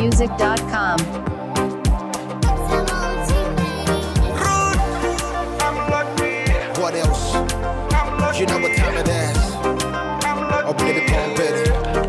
ZambianMusic.com. What else? You know what time it is. Oh, baby, come ready.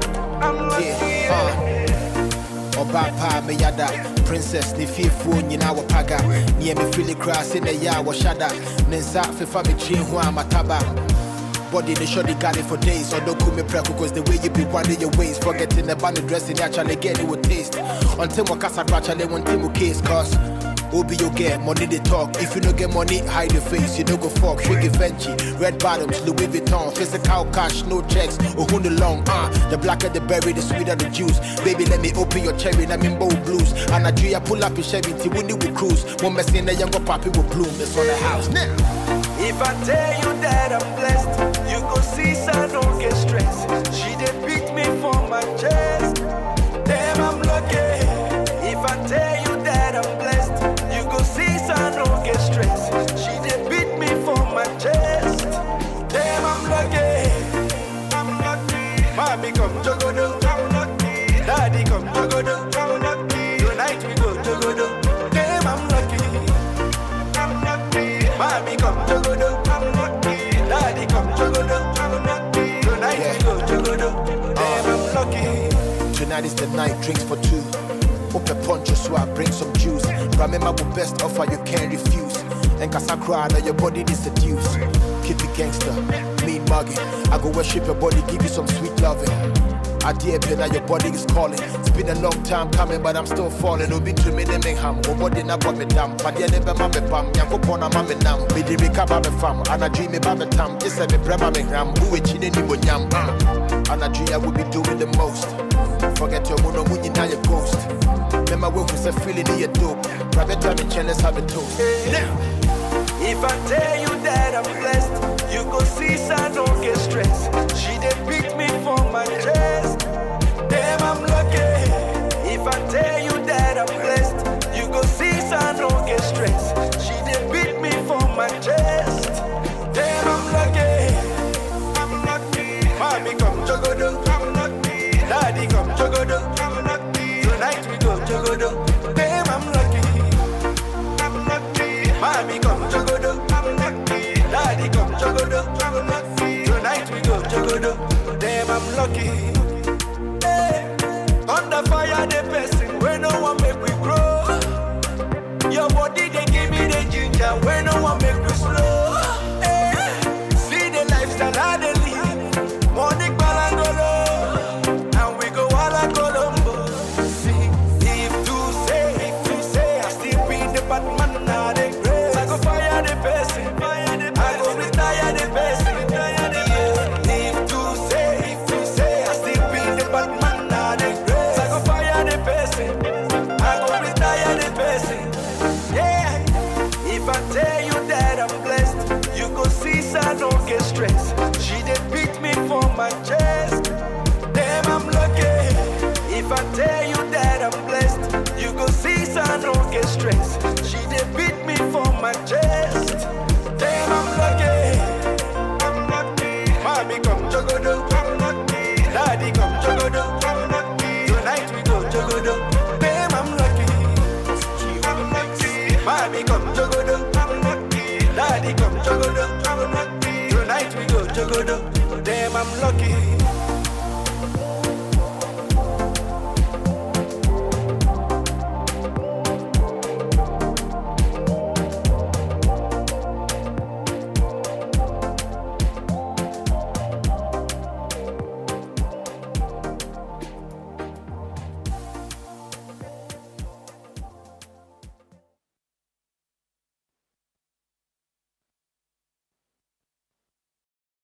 Yeah, Oba me yada. Princess ni fearful, you know what paga. Near me feel it cross in the ya wa shada. Nenza fifa me chin hua mataba. Body the shorty got it for days. So don't call me preco cause the way you be winding your waist. Forgetting the band dressing actually get it with taste. Until my casa actually want to case cause Obi you get money they talk. If you don't get money, hide your face. You don't go fuck. Shake Venchi, red bottoms, Louis Vuitton, physical cash, no checks. Oh, who the long? The blacker the berry, the sweeter the juice. Baby, let me open your cherry. I'm in bold blues. And I dream pull up your Chevy till we will cruise. One mess in the younger poppy will bloom. It's on the house now. If I tell you that I'm blessed, you go see, so I don't get stressed. She did beat me for my chest. Damn, I'm lucky. If I tell you that I'm blessed, you go see, so I don't get stressed. She did beat me for my chest. Damn, I'm lucky. I'm lucky. Mommy come jogodo. I'm lucky. Daddy come jogodo. I'm lucky. Tonight we go jogodo. Damn, I'm lucky. I'm lucky. Mommy come jogodo. I'm lucky. Daddy come jogodo. I'm lucky. Tonight we go jogodo. Damn, I'm lucky. Tonight is the night, drinks for two. Open poncho so I bring some juice. Remember the best offer you can't refuse. And Casacra, now your body is seduced. Keep it gangster, mean mugging. I go worship your body, give you some sweet loving. I dare pay now your body is calling. It's been a long time coming, but I'm still falling. Obi to me the ham, nobody na me dam. But the never mame pam, yanko pona mame nam. Me di recover me fam, and I dream me babe tam. This is me brema me ram, who it chine ni bonyam. And I dream I will be doing the most. Forget your mono when you now your ghost. Remember when we say feeling in your dope. Private time in channels have a toast. Now, if I tell you that I'm blessed, you go see, so I don't get stressed. She did beat me for my chest. Damn, I'm lucky. If I tell you that I'm blessed, you go see, so I don't get stressed. She did beat me for my chest. Damn, I'm lucky. I'm lucky. Mommy come jogodo. I'm lucky. Daddy come jogodo. I'm lucky. Tonight we go jogodo. Damn, I'm lucky. I'm lucky. Mommy come jogodo. I'm lucky. Daddy come jogodo. I'm lucky. Tonight we go jogodo. Damn, I'm lucky. Hey. Under fire the person where no one make we grow. Your body they give me the ginger where no one make we slow. Hey. See the lifestyle I they live. Morning balangolo. And we go all a Colombo. See, if you say I still be the Batman now they grace. I go fire the person. I go retire the person. If you say I still be the Batman now they grace. I go fire the person. I go retire the person. Yeah. If I tell you that I'm blessed, you go see, so I don't get stressed. She did beat me for my chest. Damn, I'm lucky. If I tell you that I'm blessed, you go see, so I don't get stressed. She did beat me for my chest. Damn, I'm lucky. I'm lucky. Mommy come jogodo. I'm lucky. Daddy come jogodo. I'm lucky. Tonight we go jogodo. Damn, I'm lucky. I'm lucky. Mommy come jogodo. I'm lucky. Daddy come jogodo. I'm lucky. Tonight we go jogodo. Damn, I'm lucky.